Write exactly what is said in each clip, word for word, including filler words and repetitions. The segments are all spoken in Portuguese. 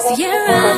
Sierra.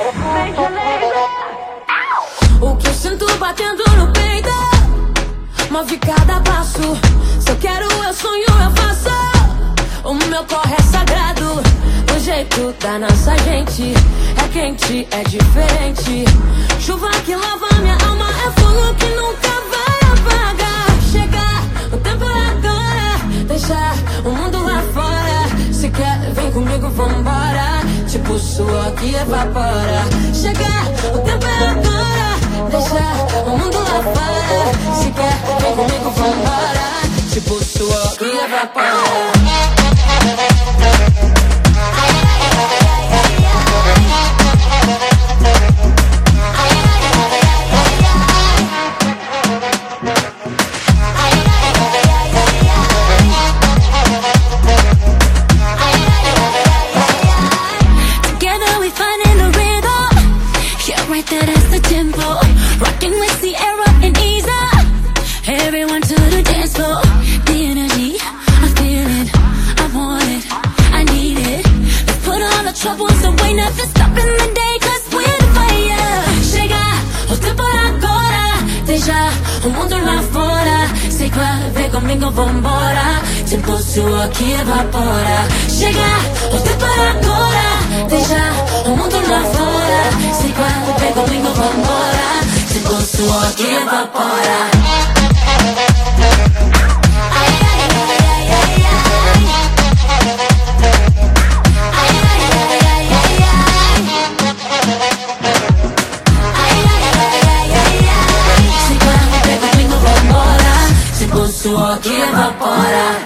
O que eu sinto batendo no peito move cada passo. Se eu quero, eu sonho, eu faço. O meu corre é sagrado. O jeito da nossa gente é quente, é diferente. Chuva que lava minha alma, é fogo que nunca vai apagar. Chega, o tempo é agora. Deixa o mundo lá fora. Se quer, vem comigo, vambora. Tipo suor que evapora. Chega, o tempo é agora. Deixa o mundo lá fora. Se quer, vem comigo, vambora. Tipo suor que evapora. That is the tempo, rocking with Sierra and Isa. Everyone to the dance floor. The energy, I feel it, I want it, I need it. Let's put all the troubles away, nothing stopping the day, cause we're the fire. Chega, o tempo é agora. Deixa o mundo lá fora. Se quer, vem comigo, vambora. Tipo suor que evapora. Chega, o tempo é agora. Deixa o mundo lá fora. Se quer, vem comigo, vambora. Tipo suor que evapora. Suor que evapora.